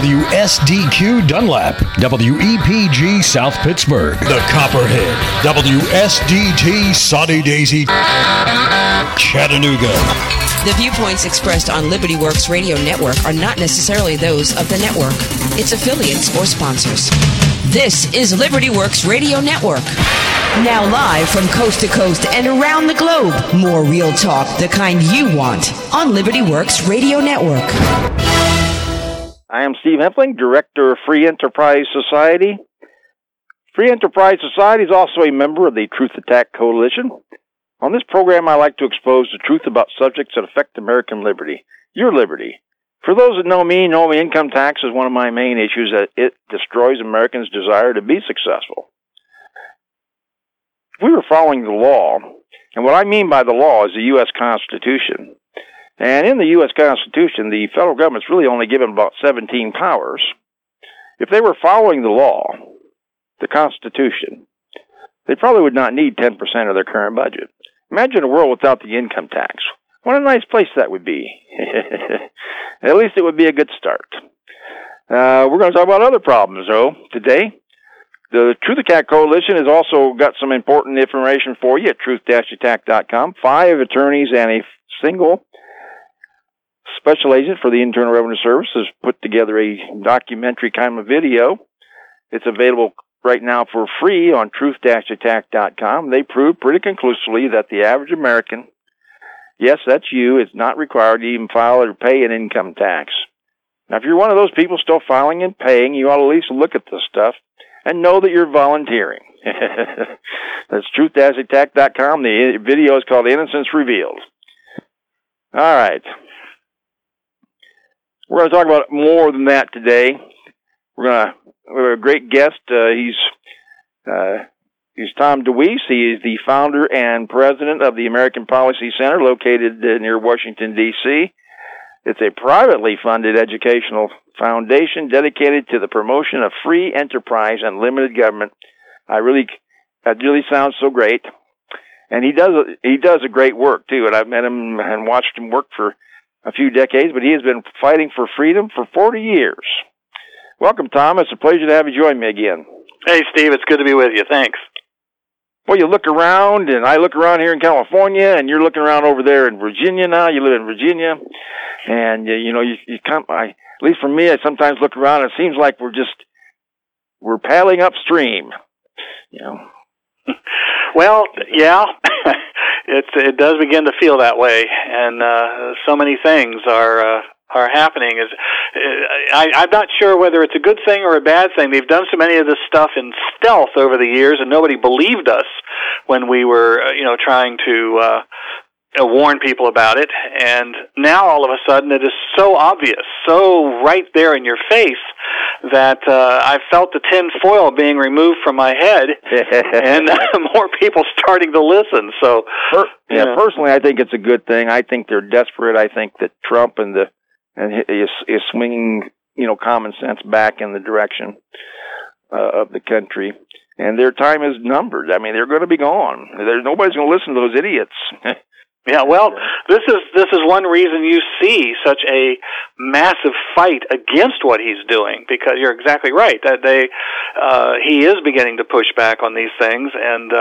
WSDQ Dunlap, WEPG South Pittsburgh, The Copperhead, WSDT Soddy Daisy, Chattanooga. The viewpoints expressed on Liberty Works Radio Network are not necessarily those of the network, its affiliates, or sponsors. This is Liberty Works Radio Network. Now live from coast to coast and around the globe. More real talk, the kind you want, on Liberty Works Radio Network. I am Steve Hempling, Director of Free Enterprise Society. Free Enterprise Society is also a member of the Truth Attack Coalition. On this program, I like to expose the truth about subjects that affect American liberty, your liberty. For those that know me, income tax is one of my main issues, that it destroys Americans' desire to be successful. If we were following the law, and what I mean by the law is the U.S. Constitution, and in the U.S. Constitution, the federal government's really only given about 17 powers. If they were following the law, the Constitution, they probably would not need 10% of their current budget. Imagine a world without the income tax. What a nice place that would be. At least it would be a good start. We're going to talk about other problems, though, today. The Truth Attack Coalition has also got some important information for you at truth-attack.com. 5 attorneys and a single special agent for the Internal Revenue Service has put together a documentary kind of video. It's available right now for free on truth-attack.com. They prove pretty conclusively that the average American, yes, that's you, is not required to even file or pay an income tax. Now, if you're one of those people still filing and paying, you ought to at least look at this stuff and know that you're volunteering. That's truth-attack.com. The video is called Innocence Revealed. All right. We're going to talk about more than that today. We have a great guest. He's Tom DeWeese. He is the founder and president of the American Policy Center, located near Washington, D.C. It's a privately funded educational foundation dedicated to the promotion of free enterprise and limited government. That really sounds so great. And he does a great work, too. And I've met him and watched him work for a few decades, but he has been fighting for freedom for 40 years. Welcome, Tom. It's a pleasure to have you join me again. Hey, Steve. It's good to be with you. Thanks. Well, you look around, and I look around here in California, and you're looking around over there in Virginia now. You live in Virginia, and, you come, at least for me, I sometimes look around, and it seems like we're paddling upstream, Well, yeah, it does begin to feel that way, and so many things are happening. I'm not sure whether it's a good thing or a bad thing. They've done so many of this stuff in stealth over the years, and nobody believed us when we were, trying to warn people about it. And now, all of a sudden, it is so obvious, so right there in your face, that I felt the tin foil being removed from my head, and more people starting to listen. So, personally, I think it's a good thing. I think they're desperate. I think that Trump is swinging, common sense back in the direction of the country, and their time is numbered. I mean, they're going to be gone. Nobody's going to listen to those idiots. Yeah, well, this is one reason you see such a massive fight against what he's doing, because you're exactly right that he is beginning to push back on these things, and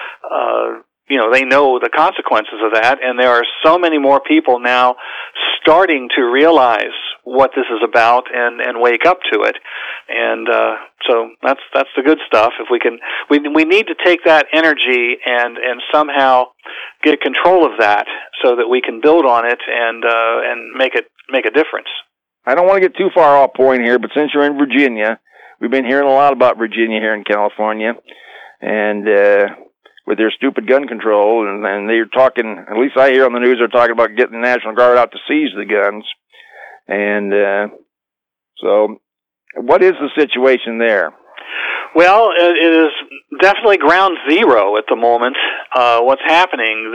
they know the consequences of that, and there are so many more people now starting to realize what this is about and wake up to it, and so that's the good stuff. If we need to take that energy and somehow get control of that so that we can build on it and make a difference. I don't want to get too far off point here, but since you're in Virginia, we've been hearing a lot about Virginia here in California, and with their stupid gun control, and they're talking, at least I hear on the news, they're talking about getting the National Guard out to seize the guns. And so what is the situation there? Well, it is definitely ground zero at the moment. What's happening?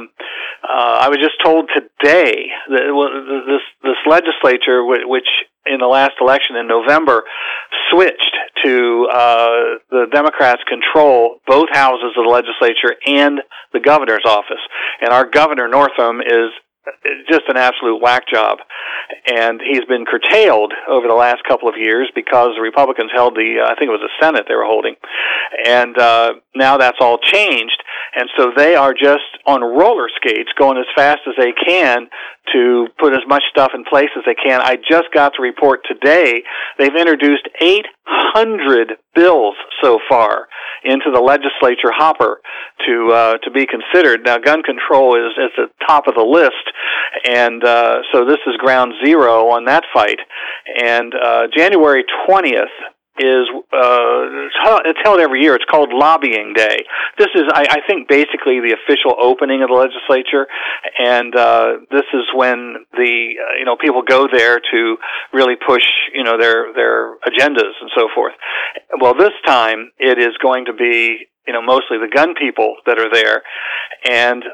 I was just told today that this legislature, which in the last election in November switched to the Democrats control both houses of the legislature and the governor's office, and our governor Northam is just an absolute whack job. And he's been curtailed over the last couple of years because the Republicans held I think it was the Senate they were holding. And now that's all changed. And so they are just on roller skates going as fast as they can to put as much stuff in place as they can. I just got the report today. They've introduced 800 bills so far into the legislature hopper to be considered. Now, gun control is at the top of the list, and so this is ground zero on that fight. And January 20th is it's held every year. It's called Lobbying Day. This is, I think, basically the official opening of the legislature, and this is when the people go there to really push their agendas and so forth. Well, this time it is going to be mostly the gun people that are there, and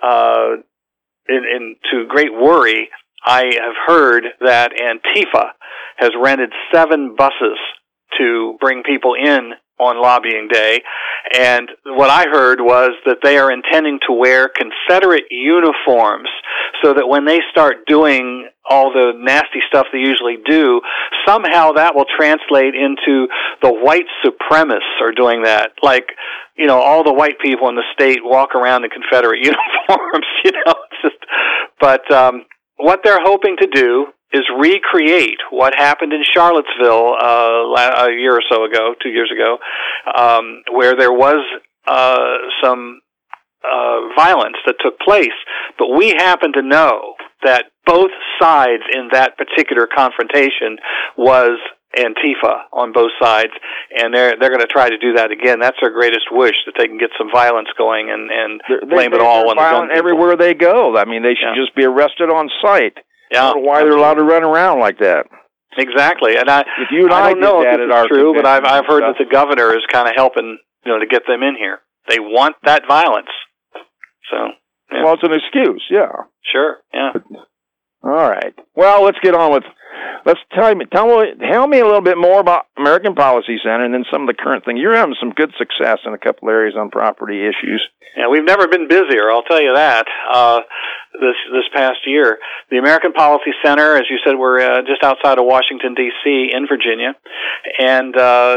to great worry, I have heard that Antifa has rented 7 buses to bring people in on Lobbying Day, and what I heard was that they are intending to wear Confederate uniforms so that when they start doing all the nasty stuff they usually do, somehow that will translate into the white supremacists are doing that. Like, all the white people in the state walk around in Confederate uniforms, it's just, but what they're hoping to do is recreate what happened in Charlottesville a year or so ago, 2 years ago, where there was some violence that took place. But we happen to know that both sides in that particular confrontation was Antifa on both sides, and they're going to try to do that again. That's their greatest wish, that they can get some violence going and blame it all on the gun people. Everywhere they go. I mean, they should just be arrested on sight. Yeah, I don't know why they're allowed to run around like that. Exactly, and I don't know if this is true, but I've heard that the governor is kind of helping, to get them in here. They want that violence. So, yeah. Well, it's an excuse, yeah. Sure, yeah. All right. Well, let's get on with. Tell me a little bit more about American Policy Center and then some of the current things. You're having some good success in a couple areas on property issues. Yeah, we've never been busier, I'll tell you that. This past year, the American Policy Center, as you said, we're just outside of Washington D.C. in Virginia, and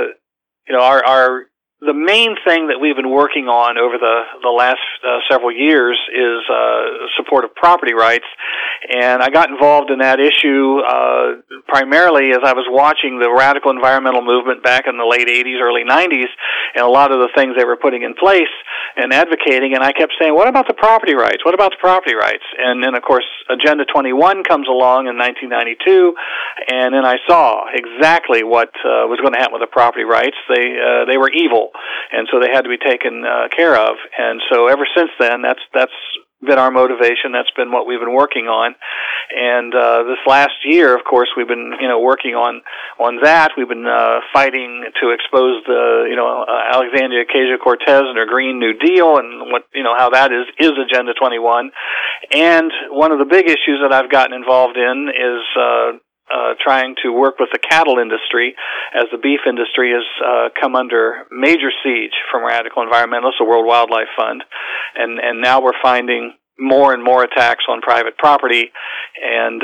the main thing that we've been working on over the last several years is support of property rights. And I got involved in that issue primarily as I was watching the radical environmental movement back in the late 80s, early 90s, and a lot of the things they were putting in place and advocating. And I kept saying, what about the property rights? What about the property rights? And then, of course, Agenda 21 comes along in 1992, and then I saw exactly what was going to happen with the property rights. They were evil. And so they had to be taken care of. And so ever since then, that's been our motivation. That's been what we've been working on. And this last year, of course, we've been working on that. We've been fighting to expose the Alexandria Ocasio-Cortez and her Green New Deal and what how that is Agenda 21. And one of the big issues that I've gotten involved in is trying to work with the cattle industry, as the beef industry has come under major siege from radical environmentalists, the World Wildlife Fund, and now we're finding more and more attacks on private property, and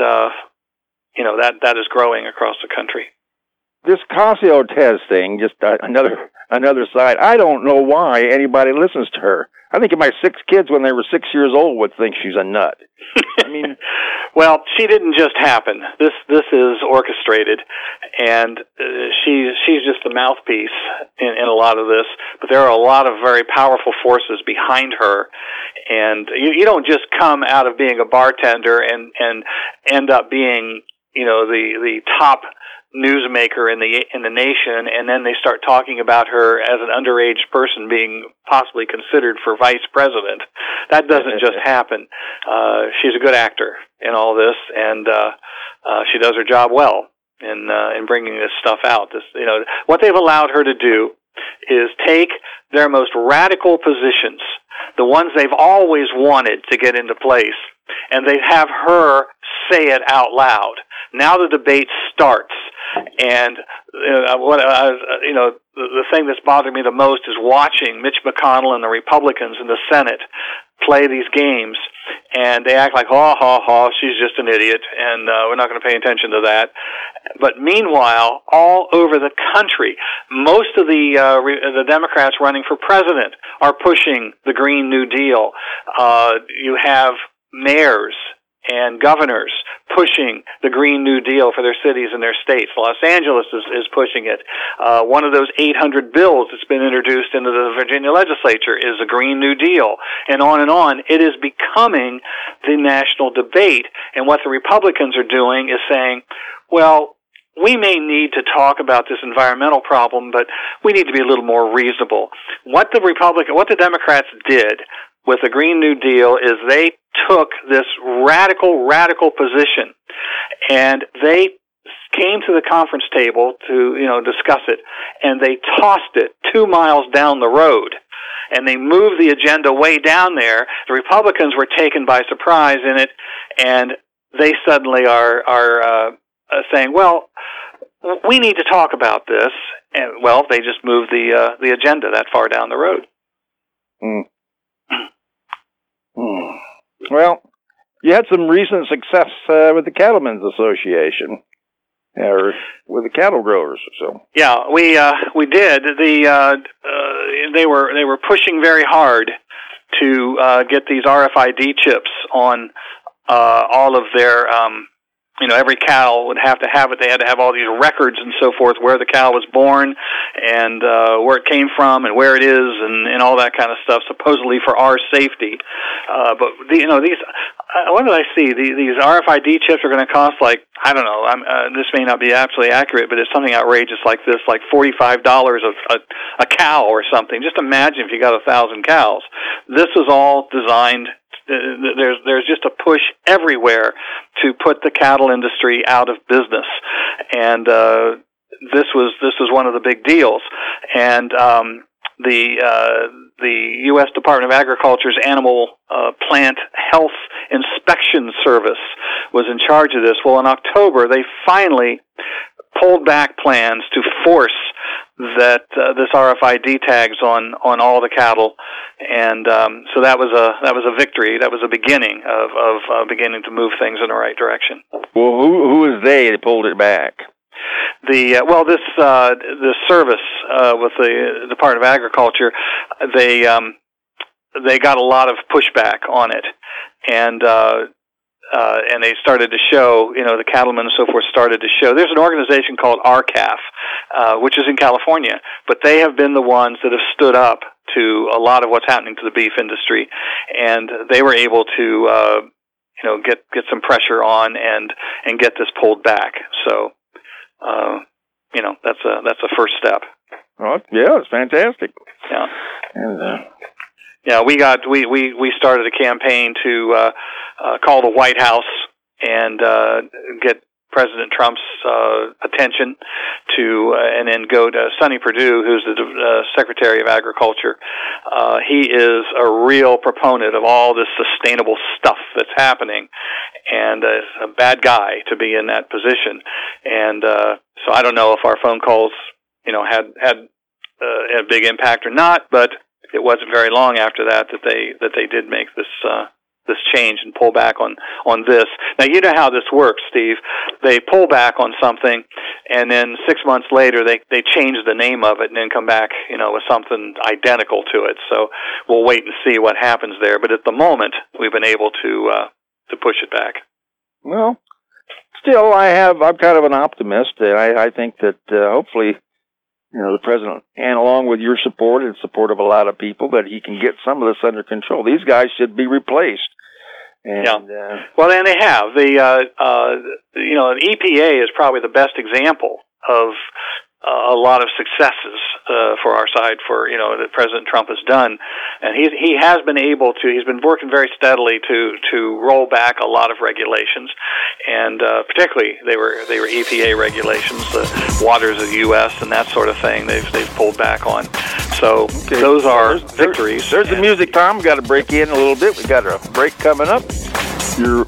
that is growing across the country. This Ocasio-Cortez thing, just another side. I don't know why anybody listens to her. I think my 6 kids when they were 6 years old would think she's a nut. I mean, well, she didn't just happen. This is orchestrated, and she's just the mouthpiece in a lot of this. But there are a lot of very powerful forces behind her, and you don't just come out of being a bartender and end up being the top newsmaker in the nation, and then they start talking about her as an underage person being possibly considered for vice president. That doesn't just happen. She's a good actor in all this, and she does her job well in bringing this stuff out. What they've allowed her to do is take their most radical positions, the ones they've always wanted to get into place, and they have her say it out loud. Now the debate starts, and the thing that's bothered me the most is watching Mitch McConnell and the Republicans in the Senate play these games, and they act like, ha, ha, ha, she's just an idiot, and we're not going to pay attention to that. But meanwhile, all over the country, most of the Democrats running for president are pushing the Green New Deal. You have mayors and governors pushing the Green New Deal for their cities and their states. Los Angeles is pushing it. One of those 800 bills that's been introduced into the Virginia legislature is a Green New Deal, and on and on. It is becoming the national debate, and what the Republicans are doing is saying, well, we may need to talk about this environmental problem, but we need to be a little more reasonable. What the Democrats did with the Green New Deal is they took this radical position, and they came to the conference table to, discuss it, and they tossed it 2 miles down the road, and they moved the agenda way down there. The Republicans were taken by surprise in it, and they suddenly are saying, well, we need to talk about this, and, well, they just moved the agenda that far down the road. Well, you had some recent success with the Cattlemen's Association, or with the cattle growers. So yeah, we did. They were pushing very hard to get these RFID chips on all of their. Every cow would have to have it. They had to have all these records and so forth, where the cow was born and where it came from and where it is and all that kind of stuff, supposedly for our safety. But these, what did I see? These RFID chips are going to cost like, I don't know, this may not be absolutely accurate, but it's something outrageous like this, like $45 a cow or something. Just imagine if you got 1,000 cows. This was all designed. There's just a push everywhere to put the cattle industry out of business, and this was one of the big deals. And the U.S. Department of Agriculture's Animal Plant Health Inspection Service was in charge of this. Well, in October, they finally pulled back plans to force that this RFID tags on all the cattle, and so that was a victory. That was a beginning of beginning to move things in the right direction. Well, who is they that pulled it back? This service with the Department of Agriculture, they got a lot of pushback on it, and they started to show, the cattlemen and so forth started to show. There's an organization called RCAF, which is in California, but they have been the ones that have stood up to a lot of what's happening to the beef industry, and they were able to, get some pressure on and get this pulled back. So, that's a first step. Oh, yeah, it's fantastic. Yeah. And, yeah, we started a campaign to call the White House and get President Trump's attention and then go to Sonny Perdue, who's the Secretary of Agriculture. He is a real proponent of all this sustainable stuff that's happening, and a bad guy to be in that position. And so I don't know if our phone calls, had a big impact or not, but it wasn't very long after that they did make this change and pull back on this. Now, you know how this works, Steve. They pull back on something, and then 6 months later they change the name of it and then come back, with something identical to it. So we'll wait and see what happens there. But at the moment, we've been able to push it back. Well, still, I'm kind of an optimist, and I think that hopefully, the president, and along with your support and support of a lot of people, that he can get some of this under control. These guys should be replaced. And, yeah. Well, and they have. The EPA is probably the best example of a lot of successes for our side that President Trump has done, and he has been able to. He's been working very steadily to roll back a lot of regulations, and particularly they were EPA regulations, the waters of the U.S. and that sort of thing. They've pulled back on. So those are victories. There's the music, Tom. We've got to break in a little bit. We've got a break coming up. You're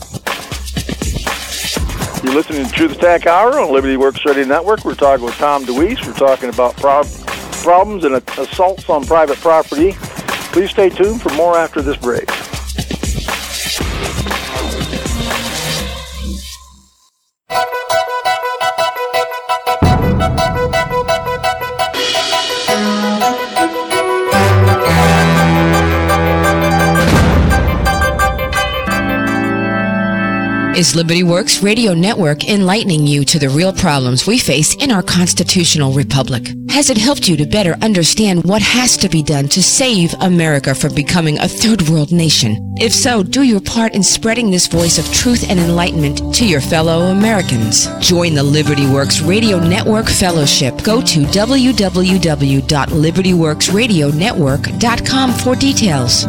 listening to Truth Attack Hour on Liberty Works Radio Network. We're talking with Tom DeWeese. We're talking about problems and assaults on private property. Please stay tuned for more after this break. Is Liberty Works Radio Network enlightening you to the real problems we face in our constitutional republic? Has it helped you to better understand what has to be done to save America from becoming a third world nation? If so, do your part in spreading this voice of truth and enlightenment to your fellow Americans. Join the Liberty Works Radio Network Fellowship. Go to www.libertyworksradionetwork.com for details.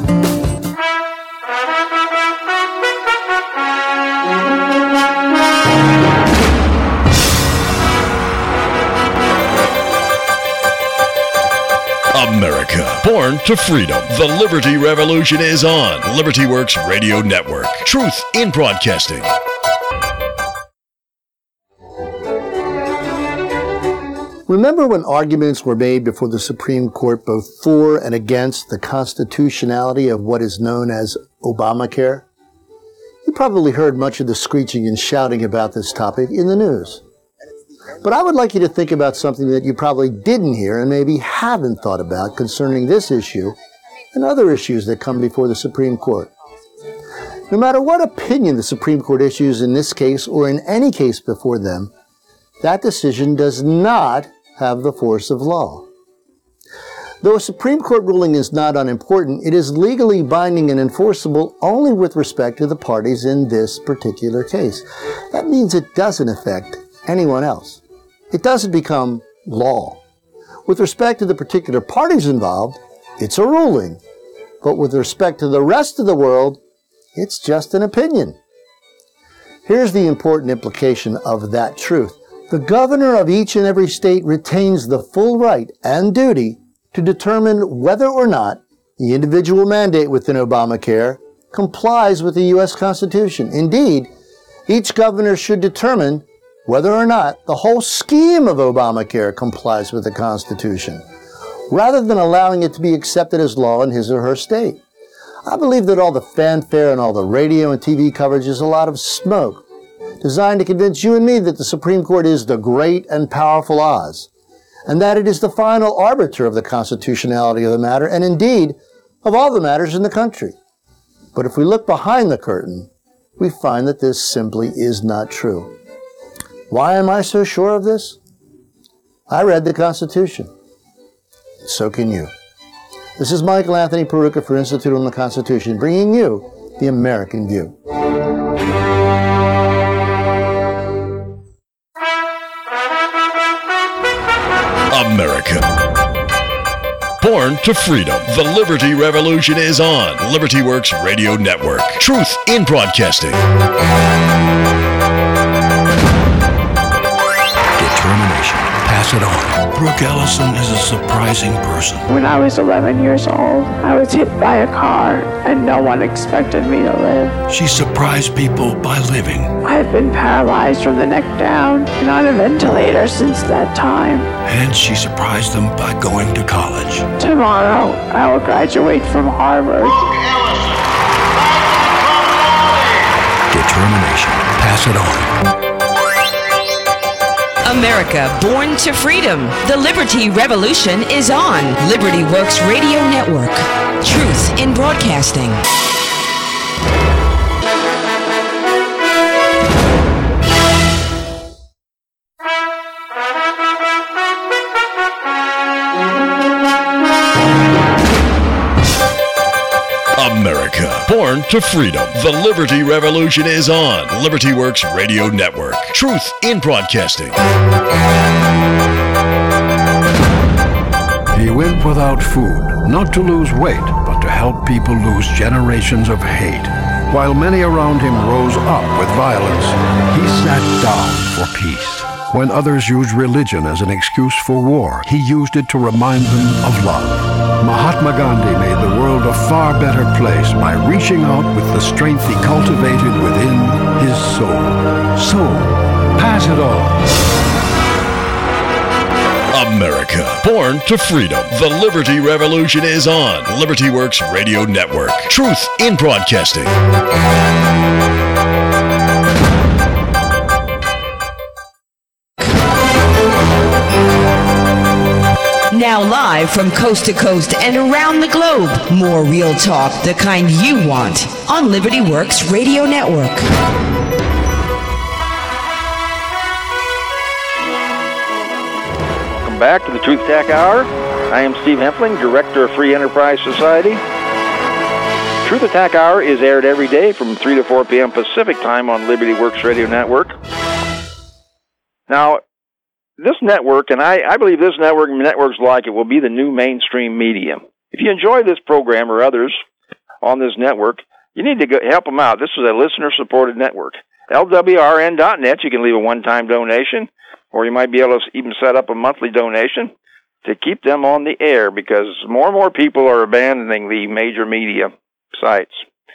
America, born to freedom. The Liberty Revolution is on. Liberty Works Radio Network. Truth in broadcasting. Remember when arguments were made before the Supreme Court both for and against the constitutionality of what is known as Obamacare? You probably heard much of the screeching and shouting about this topic in the news. But I would like you to think about something that you probably didn't hear and maybe haven't thought about concerning this issue and other issues that come before the Supreme Court. No matter what opinion the Supreme Court issues in this case or in any case before them, that decision does not have the force of law. Though a Supreme Court ruling is not unimportant, it is legally binding and enforceable only with respect to the parties in this particular case. That means it doesn't affect anyone else. It doesn't become law. With respect to the particular parties involved, it's a ruling. But with respect to the rest of the world, it's just an opinion. Here's the important implication of that truth. The governor of each and every state retains the full right and duty to determine whether or not the individual mandate within Obamacare complies with the U.S. Constitution. Indeed, each governor should determine whether or not the whole scheme of Obamacare complies with the Constitution, rather than allowing it to be accepted as law in his or her state. I believe that all the fanfare and all the radio and TV coverage is a lot of smoke, designed to convince you and me that the Supreme Court is the great and powerful Oz, and that it is the final arbiter of the constitutionality of the matter, and indeed, of all the matters in the country. But if we look behind the curtain, we find that this simply is not true. Why am I so sure of this? I read the Constitution. So can you. This is Michael Anthony Peruka for Institute on the Constitution, bringing you the American View. America, born to freedom. The Liberty Revolution is on. Liberty Works Radio Network. Truth in broadcasting. Determination. Pass it on. Brooke Ellison is a surprising person. When I was 11 years old, I was hit by a car, and no one expected me to live. She surprised people by living. I've been paralyzed from the neck down and on a ventilator since that time. And she surprised them by going to college. Tomorrow, I will graduate from Harvard. Determination. Pass it on. America, born to freedom. The Liberty Revolution is on. Liberty Works Radio Network. Truth in broadcasting. America, born to freedom. The Liberty Revolution is on. Liberty Works Radio Network. Truth in broadcasting. He went without food, not to lose weight, but to help people lose generations of hate. While many around him rose up with violence, he sat down for peace. When others used religion as an excuse for war, he used it to remind them of love. Mahatma Gandhi made the world a far better place by reaching out with the strength he cultivated within his soul. So, pass it on. America, born to freedom. The Liberty Revolution is on. Liberty Works Radio Network. Truth in broadcasting. Now live from coast to coast and around the globe. More real talk, the kind you want, on Liberty Works Radio Network. Welcome back to the Truth Attack Hour. I am Steve Hempling, Director of Free Enterprise Society. Truth Attack Hour is aired every day from 3 to 4 p.m. Pacific Time on Liberty Works Radio Network. Now, this network, and I believe this network and networks like it, will be the new mainstream media. If you enjoy this program or others on this network, you need to help them out. This is a listener-supported network. LWRN.net, you can leave a one-time donation, or you might be able to even set up a monthly donation to keep them on the air, because more and more people are abandoning the major media sites.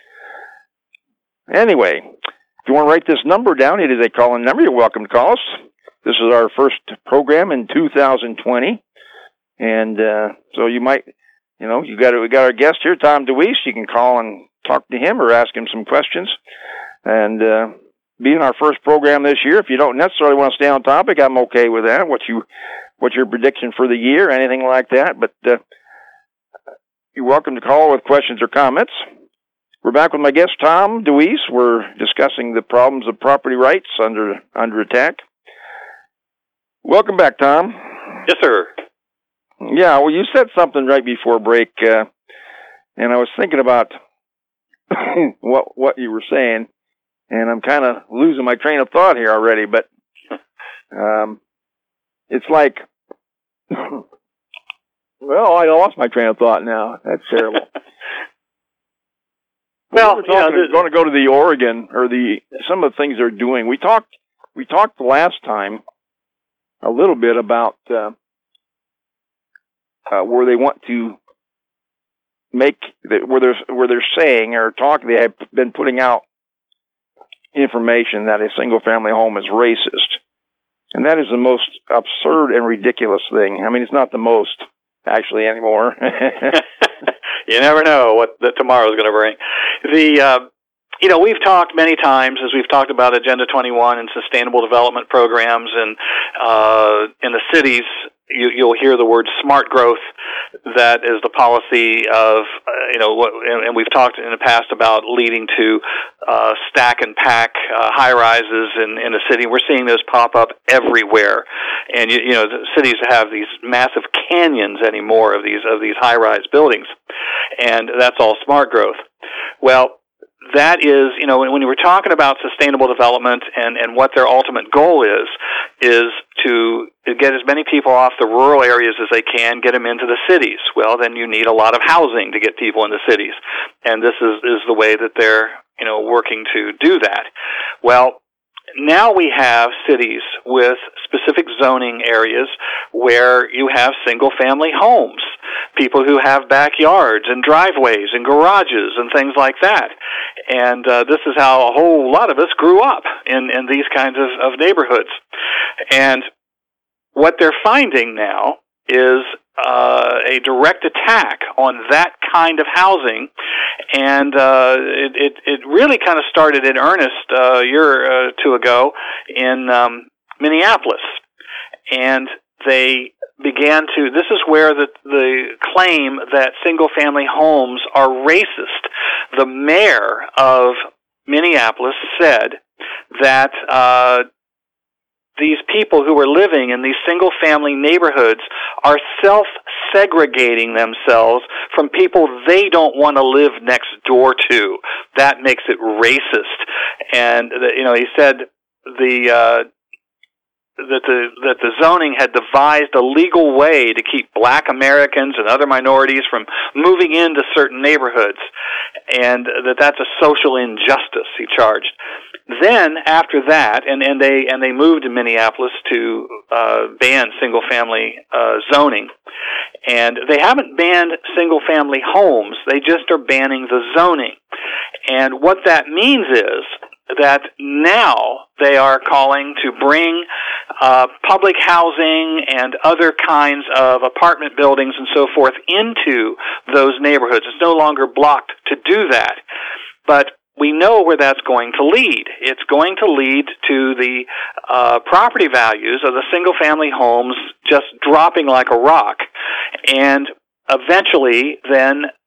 Anyway, if you want to write this number down, it is a call-in number. You're welcome to call us. This is our first program in 2020, and so you might, we got our guest here, Tom DeWeese. You can call and talk to him or ask him some questions. And being our first program this year, if you don't necessarily want to stay on topic, I'm okay with that. What's your prediction for the year, anything like that? But you're welcome to call with questions or comments. We're back with my guest, Tom DeWeese. We're discussing the problems of property rights under attack. Welcome back, Tom. Yes, sir. Yeah, well, you said something right before break, and I was thinking about what you were saying, and I'm kind of losing my train of thought here already, but it's like, well, I lost my train of thought now. That's terrible. Well, we're going to go to the Oregon, or some of the things they're doing. We talked last time a little bit about where they want to where they're saying or talking, they have been putting out information that a single-family home is racist. And that is the most absurd and ridiculous thing. I mean, it's not the most, actually, anymore. You never know what tomorrow's going to bring. We've talked many times, as we've talked about Agenda 21 and sustainable development programs, and in the cities, you'll hear the word smart growth. That is the policy of, and we've talked in the past about leading to stack and pack high-rises in the city. We're seeing those pop up everywhere. And, the cities have these massive canyons anymore of these high-rise buildings. And that's all smart growth. Well, that is, when we're talking about sustainable development and what their ultimate goal is to get as many people off the rural areas as they can, get them into the cities. Well, then you need a lot of housing to get people in the cities. And this is the way that they're, working to do that. Well, now we have cities with specific zoning areas where you have single-family homes, people who have backyards and driveways and garages and things like that. And this is how a whole lot of us grew up in these kinds of neighborhoods. And what they're finding now is a direct attack on that kind of housing, and it really kind of started in earnest a year or two ago in Minneapolis, and they began to. This is where the claim that single-family homes are racist. The mayor of Minneapolis said that these people who are living in these single-family neighborhoods are self-segregating themselves from people they don't want to live next door to. That makes it racist. And he said that the zoning had devised a legal way to keep Black Americans and other minorities from moving into certain neighborhoods, and that's a social injustice, he charged. Then after that, and they moved in Minneapolis to ban single-family zoning, and they haven't banned single-family homes, they just are banning the zoning. And what that means is that now they are calling to bring public housing and other kinds of apartment buildings and so forth into those neighborhoods. It's no longer blocked to do that. But we know where that's going to lead. It's going to lead to the property values of the single-family homes just dropping like a rock. And eventually, then,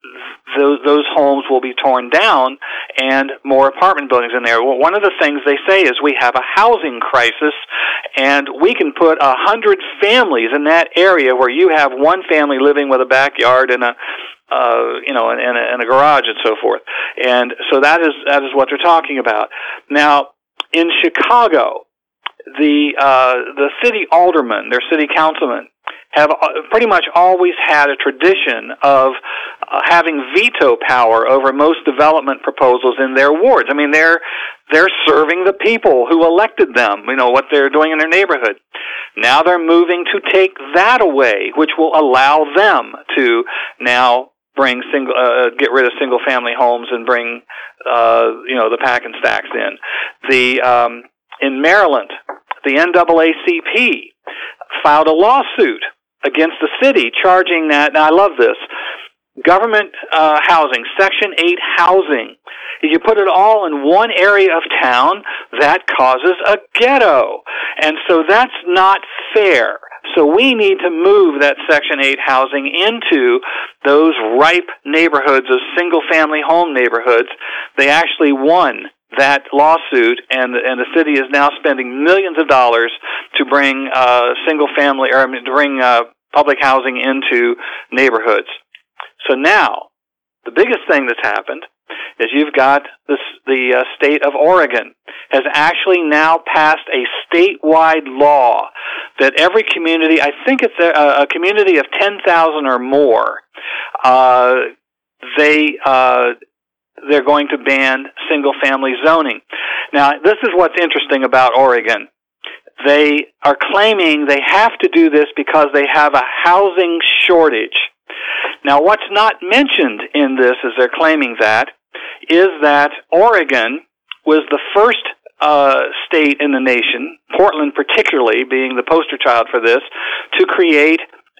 those homes will be torn down and more apartment buildings in there. Well, one of the things they say is we have a housing crisis, and we can put 100 families in that area where you have one family living with a backyard and a and a garage and so forth. And so that is what they're talking about. Now, in Chicago, the city aldermen, their city councilmen, have pretty much always had a tradition of having veto power over most development proposals in their wards. I mean, they're serving the people who elected them, what they're doing in their neighborhood. Now they're moving to take that away, which will allow them to now bring get rid of single-family homes and bring the pack and stacks in. In Maryland, the NAACP filed a lawsuit against the city, charging that. Now I love this. Government housing, Section 8 housing. If you put it all in one area of town, that causes a ghetto, and so that's not fair. So we need to move that Section 8 housing into those ripe neighborhoods, those single-family home neighborhoods. They actually won that lawsuit, and the city is now spending millions of dollars to bring public housing into neighborhoods. So now, the biggest thing that's happened is you've got the state of Oregon has actually now passed a statewide law that every community, I think it's a community of 10,000 or more, they're going to ban single-family zoning. Now, this is what's interesting about Oregon. They are claiming they have to do this because they have a housing shortage. Now, what's not mentioned in this, as they're claiming that, is that Oregon was the first state in the nation, Portland particularly being the poster child for this, to create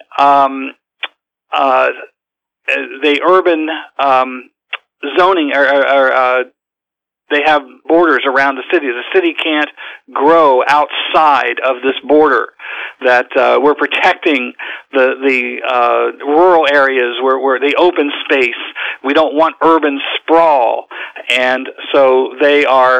the urban zoning, or they have borders around the city. The city can't grow outside of this border. That we're protecting the rural areas, where the open space. We don't want urban sprawl, and so they are,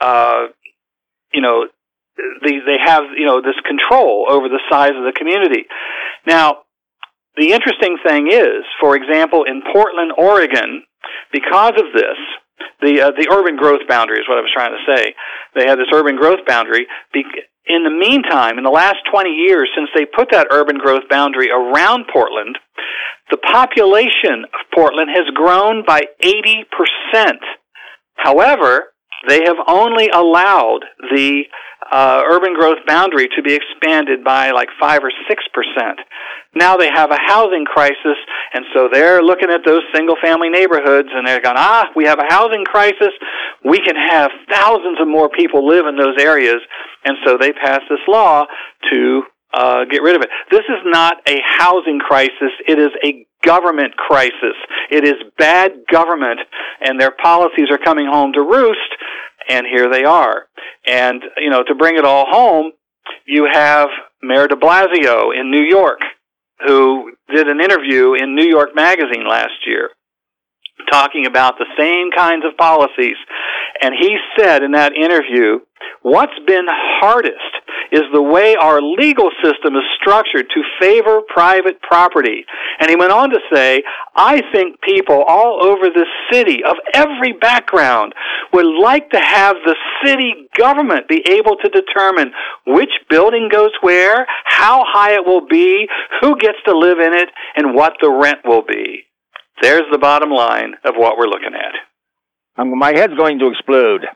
they have this control over the size of the community. Now, the interesting thing is, for example, in Portland, Oregon, because of this, the urban growth boundary is what I was trying to say. They have this urban growth boundary. In the meantime, in the last 20 years, since they put that urban growth boundary around Portland, the population of Portland has grown by 80%. However, they have only allowed the urban growth boundary to be expanded by like 5 or 6%. Now they have a housing crisis, and so they're looking at those single-family neighborhoods, and they're going, we have a housing crisis. We can have thousands of more people live in those areas, and so they passed this law to get rid of it. This is not a housing crisis. It is a government crisis. It is bad government, and their policies are coming home to roost, and here they are. And, to bring it all home, you have Mayor de Blasio in New York, who did an interview in New York Magazine last year talking about the same kinds of policies. And he said in that interview, what's been hardest is the way our legal system is structured to favor private property. And he went on to say, I think people all over this city of every background would like to have the city government be able to determine which building goes where, how high it will be, who gets to live in it, and what the rent will be. There's the bottom line of what we're looking at. My head's going to explode.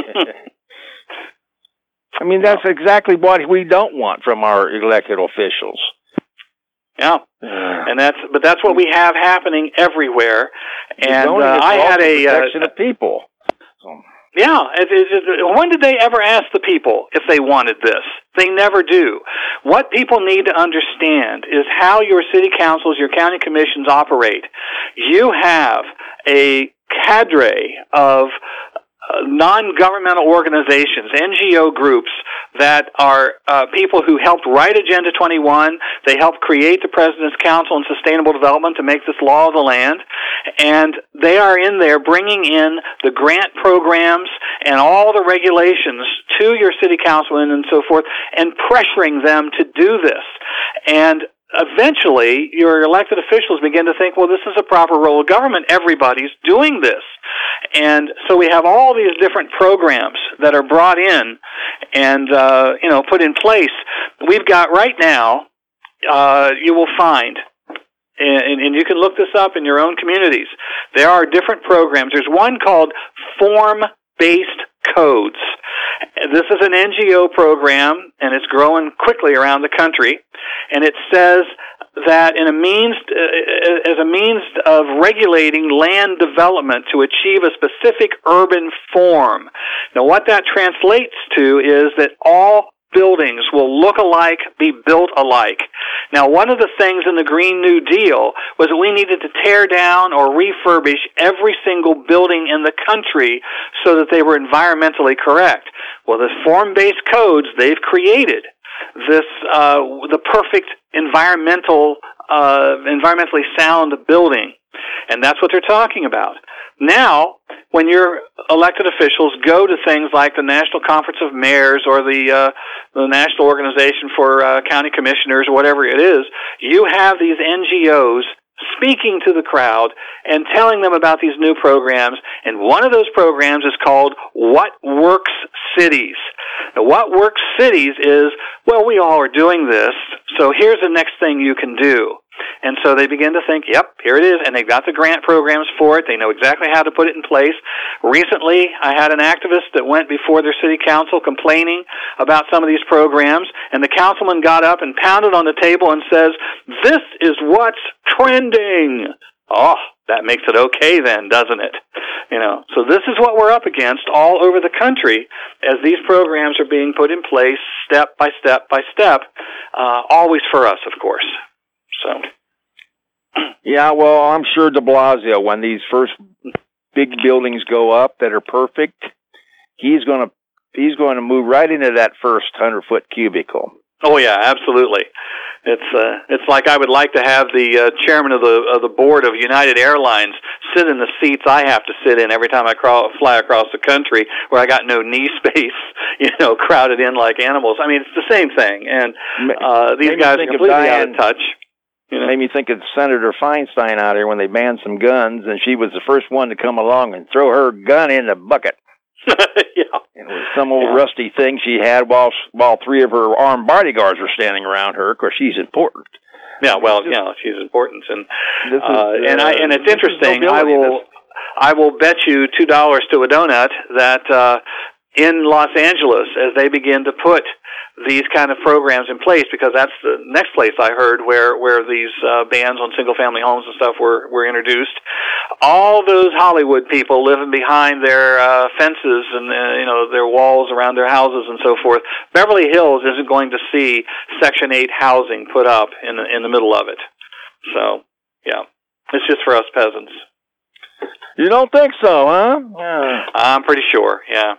I mean, that's exactly what we don't want from our elected officials. Yeah, and that's what we have happening everywhere. And I had a protection of people. Yeah, when did they ever ask the people if they wanted this? They never do. What people need to understand is how your city councils, your county commissions operate. You have a cadre of non-governmental organizations, NGO groups that are people who helped write Agenda 21. They helped create the President's Council on Sustainable Development to make this law of the land. And they are in there bringing in the grant programs and all the regulations to your city councilman and so forth and pressuring them to do this. And eventually, your elected officials begin to think, well, this is a proper role of government. Everybody's doing this. And so we have all these different programs that are brought in and, put in place. We've got right now, you will find, and you can look this up in your own communities, there are different programs. There's one called Form-Based Codes. This is an NGO program, and it's growing quickly around the country. And it says that as a means of regulating land development to achieve a specific urban form. Now, what that translates to is that all buildings will look alike, be built alike. Now, one of the things in the Green New Deal was that we needed to tear down or refurbish every single building in the country so that they were environmentally correct. Well, the form-based codes they've created, this the perfect environmentally sound building, and that's what they're talking about. Now, when your elected officials go to things like the National Conference of Mayors or the National Organization for County Commissioners or whatever it is, you have these NGOs speaking to the crowd and telling them about these new programs, and one of those programs is called What Works Cities. Now, What Works Cities is, well, we all are doing this, so here's the next thing you can do. And so they begin to think, yep, here it is, and they've got the grant programs for it. They know exactly how to put it in place. Recently, I had an activist that went before their city council complaining about some of these programs, and the councilman got up and pounded on the table and says, this is what's trending. Oh, that makes it okay then, doesn't it? So this is what we're up against all over the country as these programs are being put in place step by step by step, always for us, of course. So, yeah, well, I'm sure de Blasio, when these first big buildings go up that are perfect, he's going to move right into that first 100-foot cubicle. Oh yeah, absolutely. It's like I would like to have the chairman of the board of United Airlines sit in the seats I have to sit in every time I fly across the country, where I got no knee space, crowded in like animals. I mean, it's the same thing, and these guys are completely out of touch. Made me think of Senator Feinstein out here when they banned some guns, and she was the first one to come along and throw her gun in the bucket. Yeah. It was some old rusty thing she had while three of her armed bodyguards were standing around her. Of course, she's important. Yeah, well, she's important, and it's interesting. I will bet you $2 to a donut that in Los Angeles, as they begin to put these kind of programs in place, because that's the next place I heard where these bans on single-family homes and stuff were introduced. All those Hollywood people living behind their fences and their walls around their houses and so forth, Beverly Hills isn't going to see Section 8 housing put up in the middle of it. So, yeah, it's just for us peasants. You don't think so, huh? Yeah. I'm pretty sure, yeah.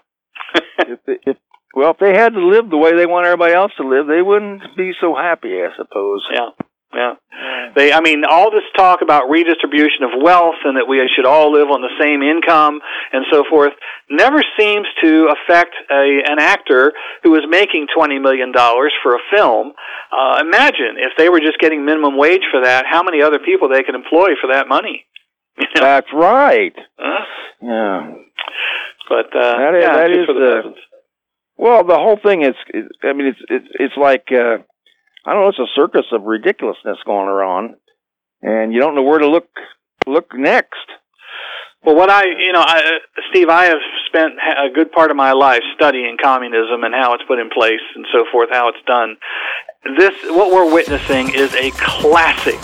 If they had to live the way they want everybody else to live, they wouldn't be so happy, I suppose. Yeah. All this talk about redistribution of wealth and that we should all live on the same income and so forth never seems to affect an actor who is making $20 million for a film. Imagine if they were just getting minimum wage for that, how many other people they could employ for that money. That's right. Yeah. But that is the. Well, the whole thing is. It's like I don't know. It's a circus of ridiculousness going on, and you don't know where to look next. Well, Steve, I have spent a good part of my life studying communism and how it's put in place and so forth, how it's done. What we're witnessing is a classic.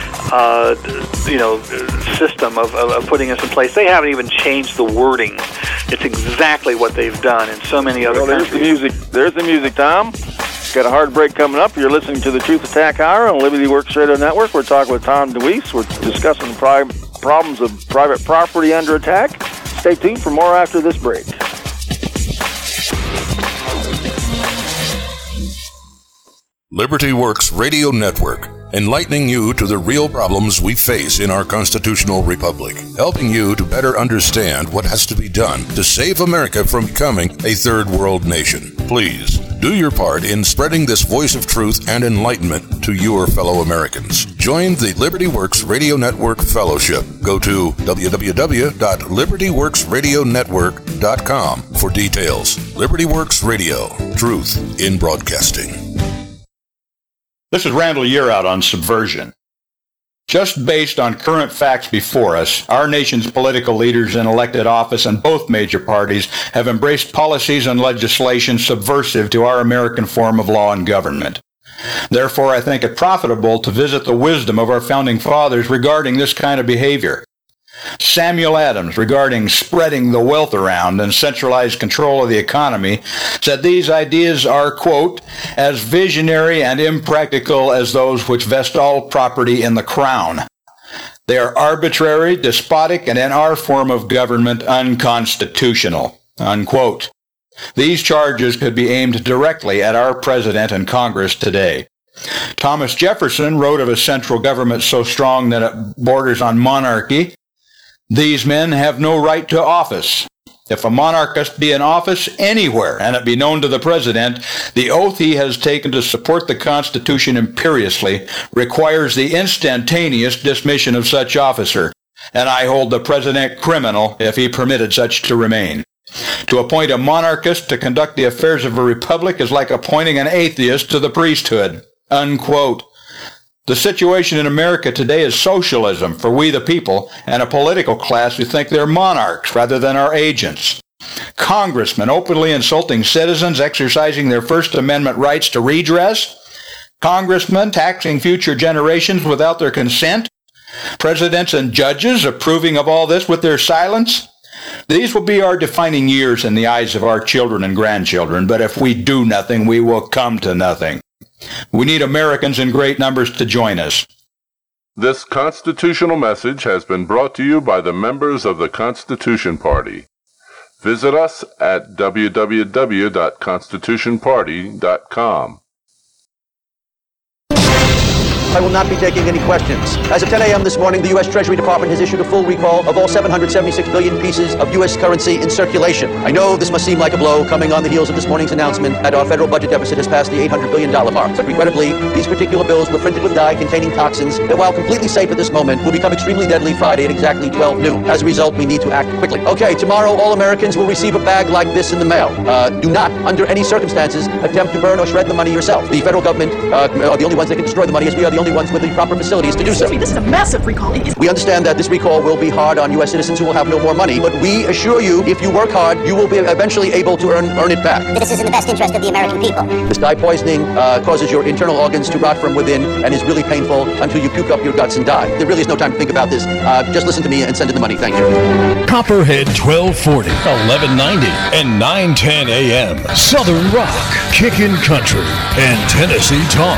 System of putting this in place. They haven't even changed the wording. It's exactly what they've done in so many other countries. There's the music, Tom. Got a hard break coming up. You're listening to the Truth Attack Hour on Liberty Works Radio Network. We're talking with Tom DeWeese. We're discussing the problems of private property under attack. Stay tuned for more after this break. Liberty Works Radio Network, enlightening you to the real problems we face in our constitutional republic, helping you to better understand what has to be done to save America from becoming a third world nation. Please, do your part in spreading this voice of truth and enlightenment to your fellow Americans. Join the Liberty Works Radio Network Fellowship. Go to www.libertyworksradionetwork.com for details. Liberty Works Radio, truth in broadcasting. This is Randall Yearout on Subversion. Just based on current facts before us, our nation's political leaders in elected office in both major parties have embraced policies and legislation subversive to our American form of law and government. Therefore, I think it profitable to visit the wisdom of our founding fathers regarding this kind of behavior. Samuel Adams, regarding spreading the wealth around and centralized control of the economy, said these ideas are, quote, as visionary and impractical as those which vest all property in the crown. They are arbitrary, despotic, and in our form of government, unconstitutional, unquote. These charges could be aimed directly at our president and Congress today. Thomas Jefferson wrote of a central government so strong that it borders on monarchy. These men have no right to office. If a monarchist be in office anywhere, and it be known to the president, the oath he has taken to support the Constitution imperiously requires the instantaneous dismission of such officer, and I hold the president criminal if he permitted such to remain. To appoint a monarchist to conduct the affairs of a republic is like appointing an atheist to the priesthood, unquote. The situation in America today is socialism for we the people and a political class who think they're monarchs rather than our agents. Congressmen openly insulting citizens exercising their First Amendment rights to redress. Congressmen taxing future generations without their consent. Presidents and judges approving of all this with their silence. These will be our defining years in the eyes of our children and grandchildren, but if we do nothing, we will come to nothing. We need Americans in great numbers to join us. This constitutional message has been brought to you by the members of the Constitution Party. Visit us at www.constitutionparty.com. I will not be taking any questions. As of 10 a.m. this morning, the U.S. Treasury Department has issued a full recall of all 776 billion pieces of U.S. currency in circulation. I know this must seem like a blow coming on the heels of this morning's announcement that our federal budget deficit has passed the $800 billion mark. But regrettably, these particular bills were printed with dye containing toxins that, while completely safe at this moment, will become extremely deadly Friday at exactly 12 noon. As a result, we need to act quickly. Okay, tomorrow all Americans will receive a bag like this in the mail. Do not, under any circumstances, attempt to burn or shred the money yourself. The federal government are the only ones that can destroy the money, as we are the only ones with the proper facilities to do so. This is a massive recall. We understand that this recall will be hard on U.S. citizens who will have no more money, but we assure you, if you work hard, you will be eventually able to earn it back. This is in the best interest of the American people. This dye poisoning causes your internal organs to rot from within and is really painful until you puke up your guts and die. There really is no time to think about this. Just listen to me and send in the money. Thank you. Copperhead 1240, 1190, and 910 a.m. Southern Rock, Kickin' Country, and Tennessee Talk.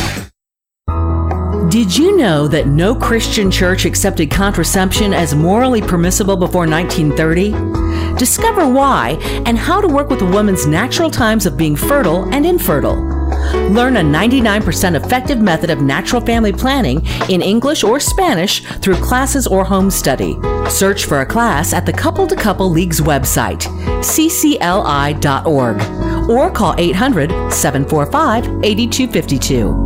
Did you know that no Christian church accepted contraception as morally permissible before 1930? Discover why and how to work with a woman's natural times of being fertile and infertile. Learn a 99% effective method of natural family planning in English or Spanish through classes or home study. Search for a class at the Couple to Couple League's website, ccli.org, or call 800-745-8252.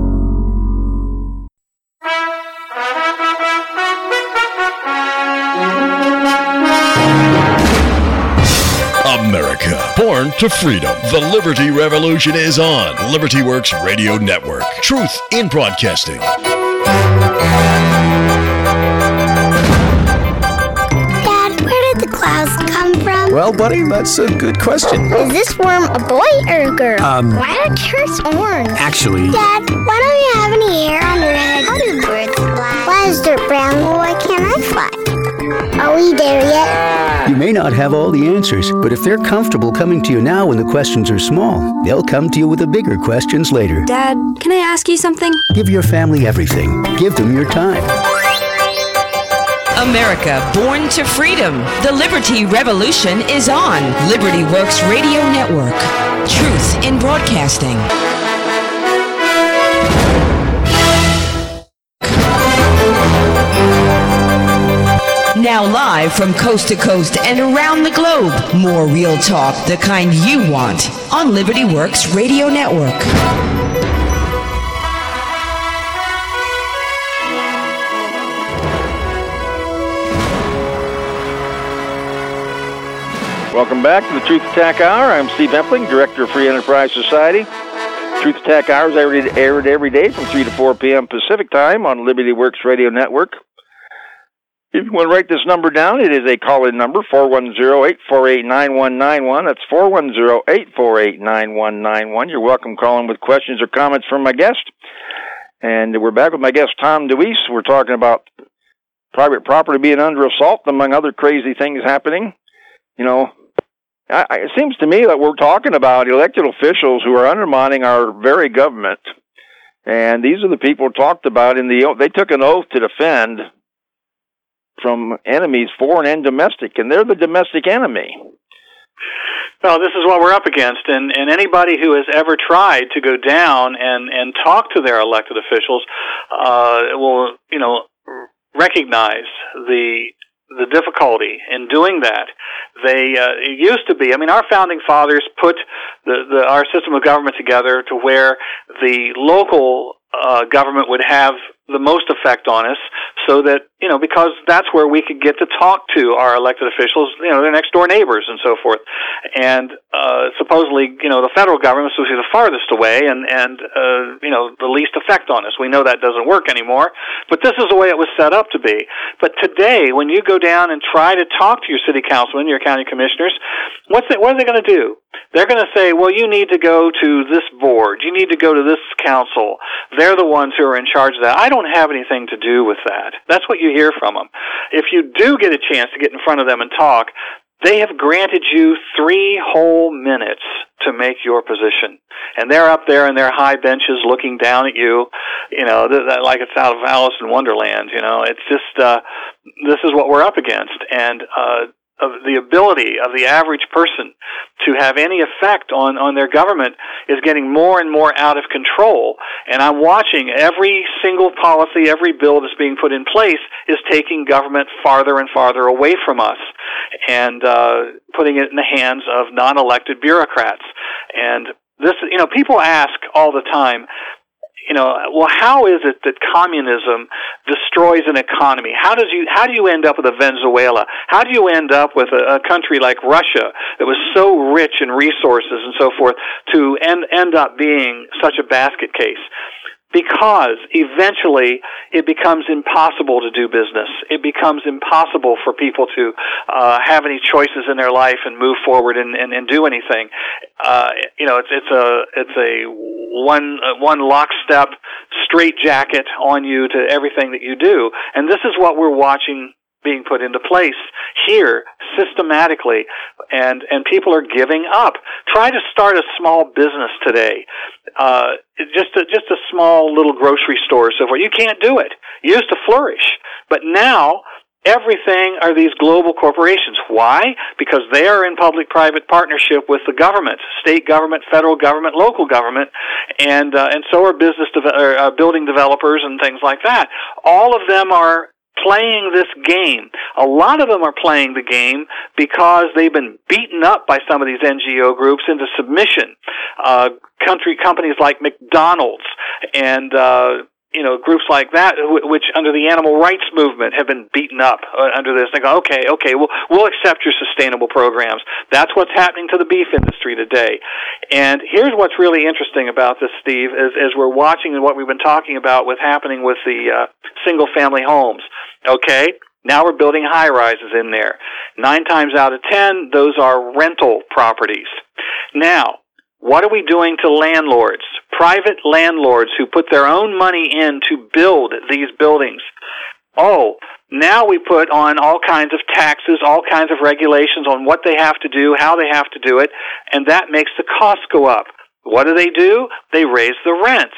America, born to freedom. The Liberty Revolution is on. Liberty Works Radio Network. Truth in broadcasting. Dad, where did the clouds come from? Well, buddy, that's a good question. Is this worm a boy or a girl? Why are carrots orange? Actually... Dad, why don't you have any hair on your head? How do birds fly? Why is dirt brown? Why can't I fly? Are we there yet? You may not have all the answers, but if they're comfortable coming to you now when the questions are small, they'll come to you with the bigger questions later. Dad, can I ask you something? Give your family everything. Give them your time. America, born to freedom. The Liberty Revolution is on Liberty Works Radio Network. Truth in broadcasting. Now live from coast to coast and around the globe. More real talk, the kind you want, on Liberty Works Radio Network. Welcome back to the Truth Attack Hour. I'm Steve Epling, Director of Free Enterprise Society. Truth Attack Hour is aired every day from 3 to 4 p.m. Pacific Time on Liberty Works Radio Network. If you want to write this number down, it is a call-in number, 410-848-9191. That's 410-848-9191. You're welcome calling with questions or comments from my guest. And we're back with my guest, Tom DeWeese. We're talking about private property being under assault, among other crazy things happening. You know, it seems to me that we're talking about elected officials who are undermining our very government. And these are the people talked about they took an oath to defend from enemies, foreign and domestic, and they're the domestic enemy. Well, this is what we're up against, and anybody who has ever tried to go down and talk to their elected officials will, recognize the difficulty in doing that. It used to be, our founding fathers put our system of government together to where the local government would have the most effect on us, so that, because that's where we could get to talk to our elected officials, their next door neighbors and so forth. And supposedly, the federal government was the farthest away and the least effect on us. We know that doesn't work anymore, but this is the way it was set up to be. But today, when you go down and try to talk to your city councilman, your county commissioners, what are they going to do? They're going to say, well, you need to go to this board. You need to go to this council. They're the ones who are in charge of that. I don't have anything to do with that. That's what you hear from them. If you do get a chance to get in front of them and talk, they have granted you 3 whole minutes to make your position. And they're up there in their high benches looking down at you, like it's out of Alice in Wonderland. It's just, this is what we're up against. And, of the ability of the average person to have any effect on their government is getting more and more out of control. And I'm watching every single policy, every bill that's being put in place is taking government farther and farther away from us and putting it in the hands of non-elected bureaucrats. And this, people ask all the time, well, how is it that communism destroys an economy? How do you end up with a Venezuela? How do you end up with a country like Russia that was so rich in resources and so forth to end up being such a basket case? Because eventually it becomes impossible to do business. It becomes impossible for people to have any choices in their life and move forward and do anything. It's a one lockstep straitjacket on you to everything that you do, and this is what we're watching being put into place here systematically, and people are giving up. Try to start a small business today, just a small little grocery store or so forth. You can't do it. It used to flourish, but now everything are these global corporations. Why? Because they are in public-private partnership with the government, state government, federal government, local government, and so are building developers and things like that. All of them are playing this game. A lot of them are playing the game because they've been beaten up by some of these NGO groups into submission. Companies like McDonald's and groups like that, which under the animal rights movement have been beaten up under this. They go, okay, we'll accept your sustainable programs. That's what's happening to the beef industry today. And here's what's really interesting about this, Steve, as we're watching and what we've been talking about with happening with the single-family homes. Okay, now we're building high-rises in there. 9 times out of 10, those are rental properties. Now, what are we doing to landlords, private landlords who put their own money in to build these buildings? Oh, now we put on all kinds of taxes, all kinds of regulations on what they have to do, how they have to do it, and that makes the costs go up. What do? They raise the rents.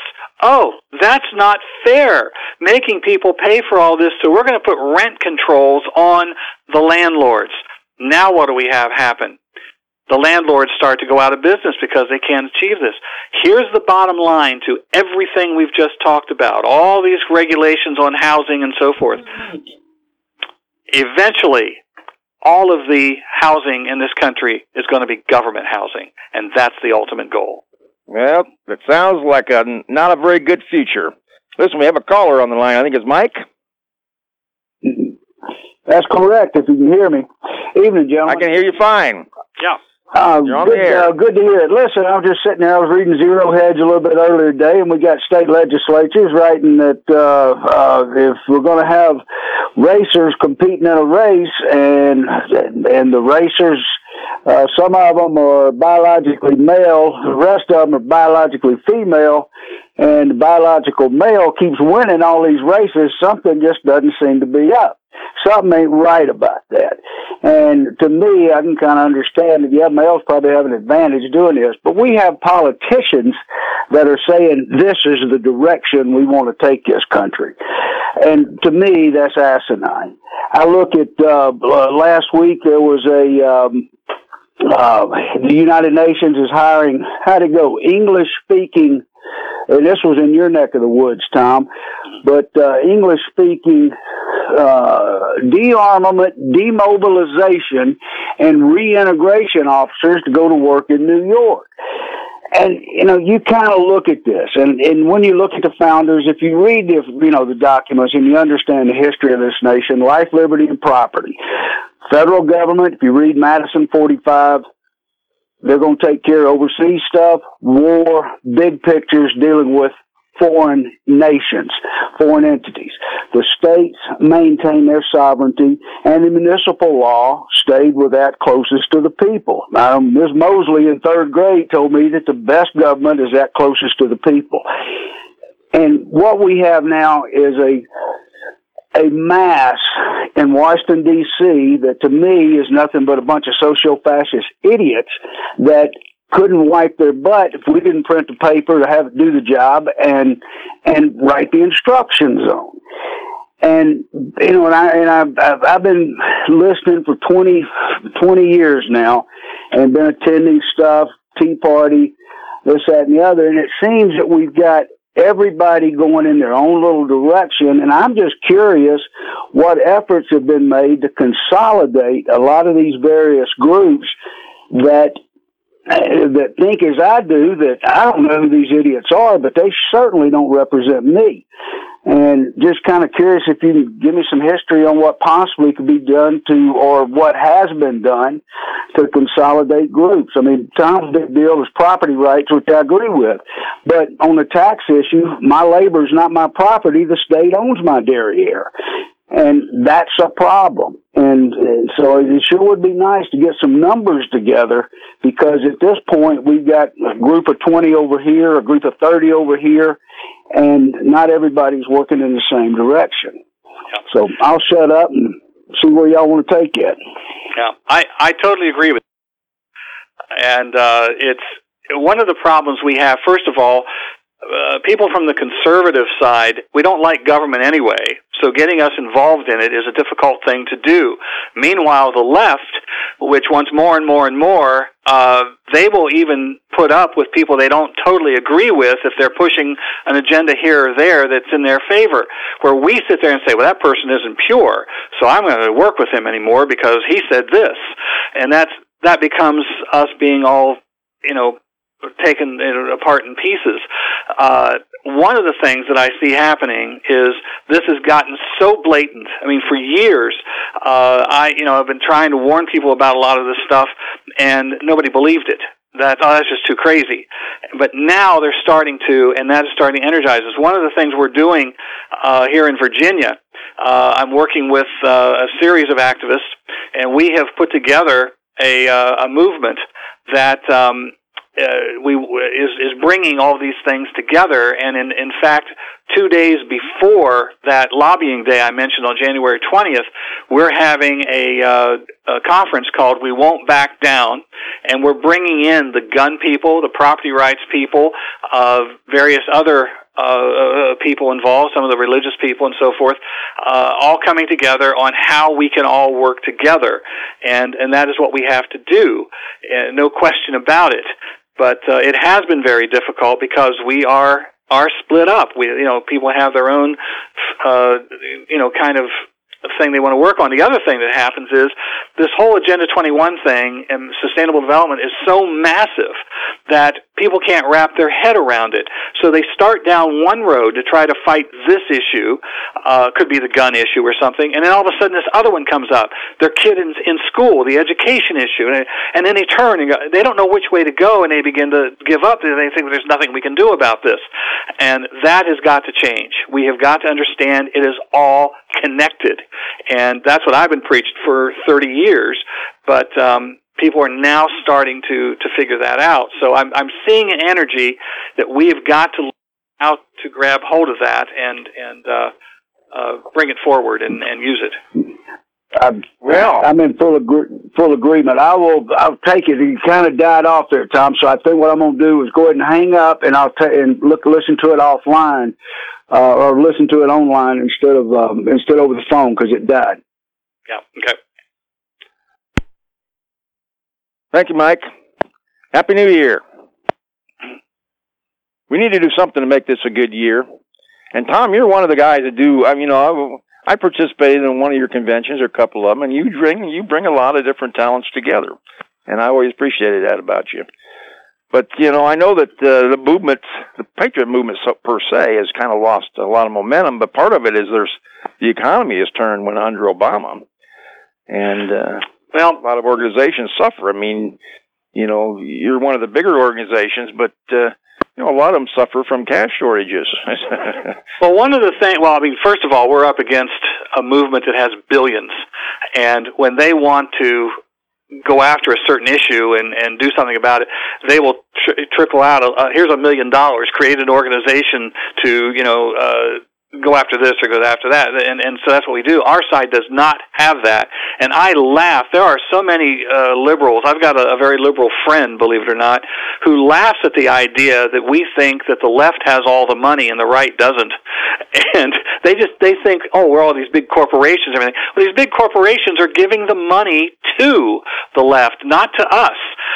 oh, that's not fair, making people pay for all this, so we're going to put rent controls on the landlords. Now what do we have happen? The landlords start to go out of business because they can't achieve this. Here's the bottom line to everything we've just talked about, all these regulations on housing and so forth. Eventually, all of the housing in this country is going to be government housing, and that's the ultimate goal. Well, it sounds like not a very good future. Listen, we have a caller on the line. I think it's Mike. That's correct, if you can hear me. Evening, gentlemen. I can hear you fine. Yeah. You're on the air. Good to hear it. Listen, I was just sitting there. I was reading Zero Hedge a little bit earlier today, and we got state legislatures writing that if we're going to have racers competing in a race, and the racers, some of them are biologically male, the rest of them are biologically female, and the biological male keeps winning all these races, something just doesn't seem to be up. Something ain't right about that. And to me, I can kind of understand that, yeah, males probably have an advantage doing this, but we have politicians that are saying this is the direction we want to take this country. And to me, that's asinine. I look at, last week there was the United Nations is hiring, how'd it go, English-speaking, and this was in your neck of the woods, Tom, but English-speaking de-armament, demobilization, and reintegration officers to go to work in New York. And, you know, you kind of look at this, and when you look at the founders, if you read the documents and you understand the history of this nation, life, liberty, and property, federal government, if you read Madison 45, they're going to take care of overseas stuff, war, big pictures dealing with foreign nations, foreign entities. The states maintain their sovereignty, and the municipal law stayed with that closest to the people. Ms. Mosley in third grade told me that the best government is that closest to the people. And what we have now is a mass in Washington, D.C. that to me is nothing but a bunch of socio-fascist idiots that couldn't wipe their butt if we didn't print the paper to have it do the job and write the instructions on. And, you know, I've been listening for 20 years now and been attending stuff, Tea Party, this, that, and the other, and it seems that we've got everybody going in their own little direction, and I'm just curious what efforts have been made to consolidate a lot of these various groups that think as I do, that I don't know who these idiots are, but they certainly don't represent me. And just kind of curious if you can give me some history on what possibly could be done to, or what has been done to consolidate groups. I mean, Tom's big deal is property rights, which I agree with. But on the tax issue, my labor is not my property. The state owns my derriere. And that's a problem. And so it sure would be nice to get some numbers together, because at this point we've got a group of 20 over here, a group of 30 over here, and not everybody's working in the same direction. Yeah. So I'll shut up and see where y'all want to take it. Yeah, I totally agree with you. And it's one of the problems we have, first of all, people from the conservative side, we don't like government anyway, so getting us involved in it is a difficult thing to do. Meanwhile, the left, which wants more and more and more, they will even put up with people they don't totally agree with if they're pushing an agenda here or there that's in their favor, where we sit there and say, well, that person isn't pure, so I'm going to work with him anymore because he said this. And that becomes us being all, you know, taken apart in pieces. One of the things that I see happening is this has gotten so blatant. I mean, for years, I've been trying to warn people about a lot of this stuff, and nobody believed it. That's just too crazy. But now they're starting to, and that is starting to energize us. One of the things we're doing here in Virginia, I'm working with a series of activists, and we have put together a movement that is bringing all these things together. And in fact, 2 days before that lobbying day I mentioned on January 20th, we're having a conference called We Won't Back Down, and we're bringing in the gun people, the property rights people, various other people involved, some of the religious people and so forth, all coming together on how we can all work together. And that is what we have to do. No question about it. But it has been very difficult because we are split up. People have their own, kind of thing they want to work on. The other thing that happens is this whole Agenda 21 thing and sustainable development is so massive that people can't wrap their head around it. So they start down one road to try to fight this issue, could be the gun issue or something, and then all of a sudden this other one comes up, their kid in school, the education issue, and then they turn and they don't know which way to go, and they begin to give up. They think there's nothing we can do about this. And that has got to change. We have got to understand it is all connected. And that's what I've been preaching for 30 years, but people are now starting to figure that out. So I'm seeing an energy that we have got to learn how to grab hold of that and bring it forward and use it. I'm in full agreement. I'll take it. You kind of died off there, Tom. So I think what I'm going to do is go ahead and hang up, and listen to it offline, or listen to it online instead over the phone because it died. Yeah. Okay. Thank you, Mike. Happy New Year. We need to do something to make this a good year. And Tom, you're one of the guys that do. I participated in one of your conventions, or a couple of them, and you bring a lot of different talents together, and I always appreciated that about you. But I know that the Patriot movement per se, has kind of lost a lot of momentum. But part of it is the economy has turned when under Obama, and a lot of organizations suffer. I mean, you're one of the bigger organizations, but a lot of them suffer from cash shortages. Well, one of the things, first of all, we're up against a movement that has billions. And when they want to go after a certain issue and do something about it, they will trickle out, here's $1 million, create an organization to, go after this or go after that. And so that's what we do. Our side does not have that. And I laugh. There are so many liberals. I've got a very liberal friend, believe it or not, who laughs at the idea that we think that the left has all the money and the right doesn't. And they think, we're all these big corporations and everything. Well, these big corporations are giving the money to the left, not to us.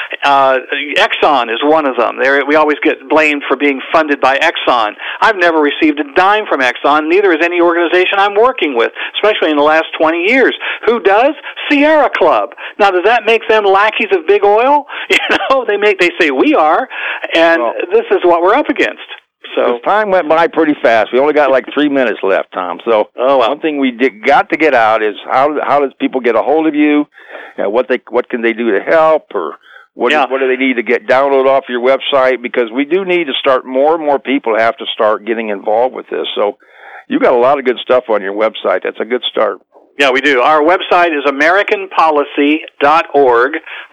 Exxon is one of them. We always get blamed for being funded by Exxon. I've never received a dime from Exxon. Neither is any organization I'm working with, especially in the last 20 years. Who does? Sierra Club. Now, does that make them lackeys of big oil? They say we are, and this is what we're up against. So time went by pretty fast. We only got like 3 minutes left, Tom. So one thing we got to get out is how does people get a hold of you? What can they do to help, or what do they need to get download off your website? Because we do need to start, more and more people have to start getting involved with this. So you got a lot of good stuff on your website. That's a good start. Yeah, we do. Our website is AmericanPolicy.org,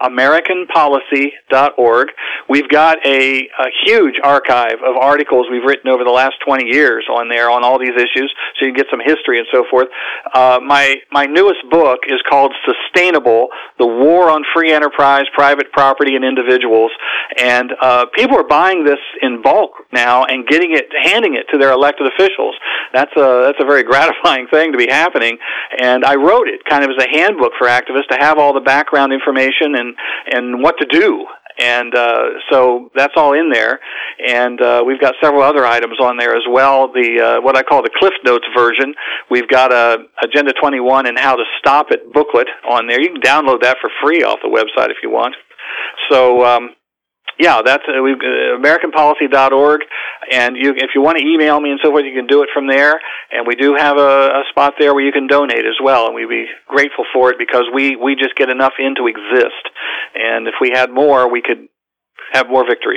AmericanPolicy.org. We've got a huge archive of articles we've written over the last 20 years on there on all these issues, so you can get some history and so forth. My newest book is called Sustainable, The War on Free Enterprise, Private Property, and Individuals. And people are buying this in bulk now and handing it to their elected officials. That's a very gratifying thing to be happening. And I wrote it kind of as a handbook for activists to have all the background information and what to do. And so that's all in there. And we've got several other items on there as well. The what I call the Cliff Notes version. We've got a Agenda 21 and How to Stop It booklet on there. You can download that for free off the website if you want. So that's AmericanPolicy.org, and if you want to email me and so forth, you can do it from there. And we do have a spot there where you can donate as well, and we'd be grateful for it because we just get enough in to exist. And if we had more, we could have more victories.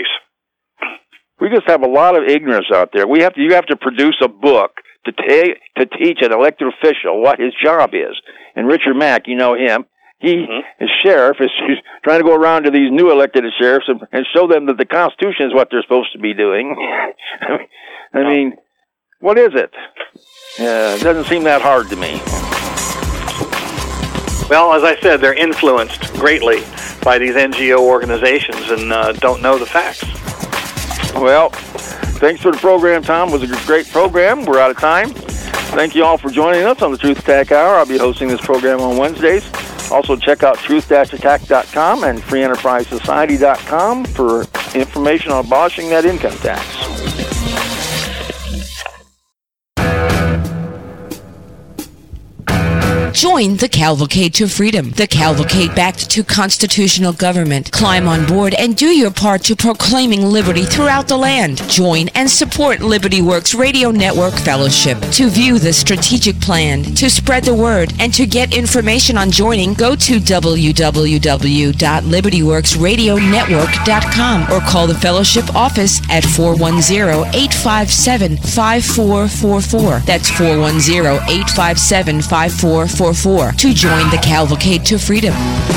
We just have a lot of ignorance out there. You have to produce a book to teach an elected official what his job is. And Richard Mack, you know him. He, as sheriff, is trying to go around to these new elected sheriffs and show them that the Constitution is what they're supposed to be doing. I mean, what is it? It doesn't seem that hard to me. Well, as I said, they're influenced greatly by these NGO organizations and don't know the facts. Well, Thanks for the program, Tom. It was a great program. We're out of time. Thank you all for joining us on the Truth Attack Hour. I'll be hosting this program on Wednesdays. Also, check out truth-attack.com and freeenterprisesociety.com for information on abolishing that income tax. Join the Cavalcade to Freedom, the cavalcade back to constitutional government. Climb on board and do your part to proclaiming liberty throughout the land. Join and support Liberty Works Radio Network Fellowship. To view the strategic plan, to spread the word, and to get information on joining, go to www.libertyworksradionetwork.com or call the fellowship office at 410-857-5444. That's 410-857-5444 to join the Cavalcade to Freedom.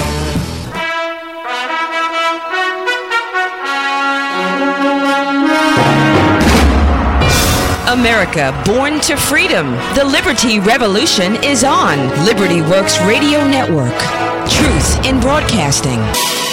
America, born to freedom. The Liberty Revolution is on. Liberty Works Radio Network. Truth in broadcasting.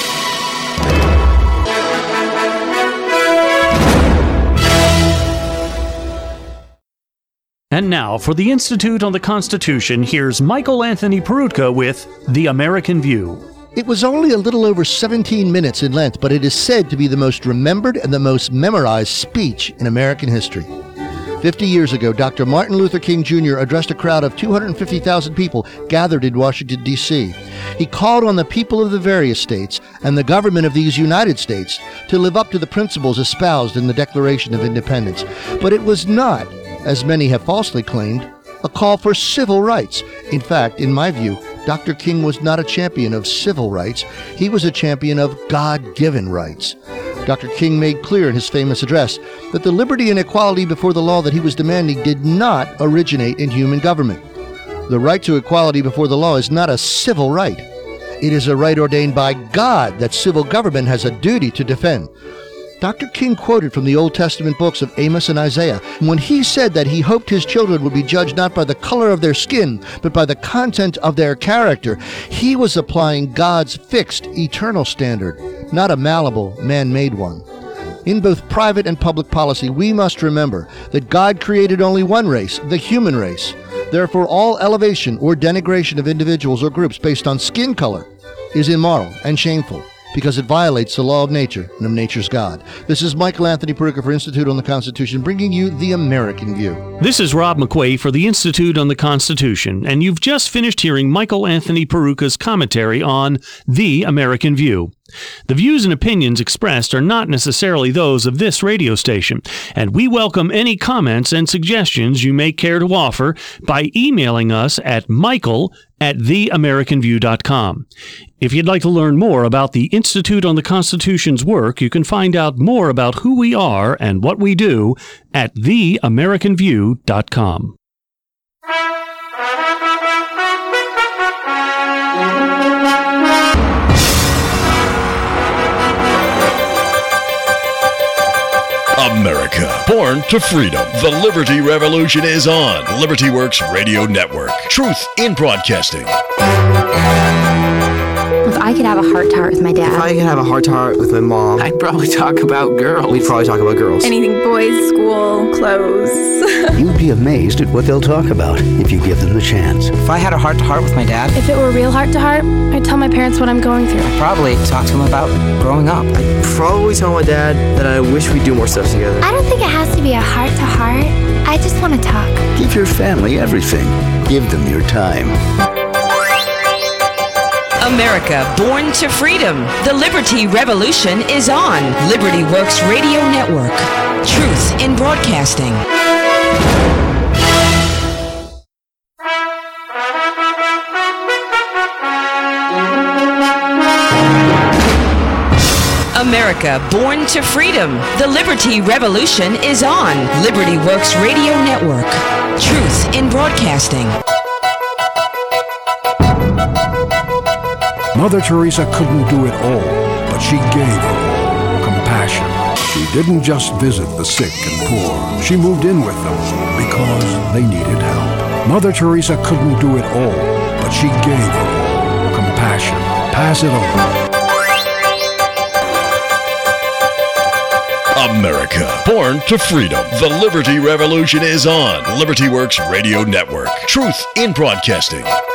And now, for the Institute on the Constitution, here's Michael Anthony Peroutka with The American View. It was only a little over 17 minutes in length, but it is said to be the most remembered and the most memorized speech in American history. 50 years ago, Dr. Martin Luther King Jr. addressed a crowd of 250,000 people gathered in Washington, D.C. He called on the people of the various states and the government of these United States to live up to the principles espoused in the Declaration of Independence. But it was not, as many have falsely claimed, a call for civil rights. In fact, in my view, Dr. King was not a champion of civil rights. He was a champion of God-given rights. Dr. King made clear in his famous address that the liberty and equality before the law that he was demanding did not originate in human government. The right to equality before the law is not a civil right. It is a right ordained by God that civil government has a duty to defend. Dr. King quoted from the Old Testament books of Amos and Isaiah when he said that he hoped his children would be judged not by the color of their skin, but by the content of their character. He was applying God's fixed, eternal standard, not a malleable, man-made one. In both private and public policy, we must remember that God created only one race, the human race. Therefore, all elevation or denigration of individuals or groups based on skin color is immoral and shameful, because it violates the law of nature and of nature's God. This is Michael Anthony Peroutka for Institute on the Constitution, bringing you The American View. This is Rob McQuay for the Institute on the Constitution, and you've just finished hearing Michael Anthony Peroutka's commentary on The American View. The views and opinions expressed are not necessarily those of this radio station, and we welcome any comments and suggestions you may care to offer by emailing us at michael@theamericanview.com. If you'd like to learn more about the Institute on the Constitution's work, you can find out more about who we are and what we do at theamericanview.com. America, born to freedom. The Liberty Revolution is on. Liberty Works Radio Network. Truth in broadcasting. If I could have a heart-to-heart with my dad. If I could have a heart-to-heart with my mom. I'd probably talk about girls. We'd probably talk about girls. Anything boys, school, clothes. You'd be amazed at what they'll talk about if you give them the chance. If I had a heart-to-heart with my dad. If it were real heart-to-heart, I'd tell my parents what I'm going through. I'd probably talk to him about growing up. I'd probably tell my dad that I wish we'd do more stuff together. I don't think it has to be a heart-to-heart. I just want to talk. Give your family everything. Give them your time. America, born to freedom. The Liberty Revolution is on. Liberty Works Radio Network. Truth in broadcasting. America, born to freedom. The Liberty Revolution is on. Liberty Works Radio Network. Truth in broadcasting. Mother Teresa couldn't do it all, but she gave her all compassion. She didn't just visit the sick and poor. She moved in with them because they needed help. Mother Teresa couldn't do it all, but she gave her all compassion. Pass it on. America, born to freedom. The Liberty Revolution is on. Liberty Works Radio Network. Truth in broadcasting.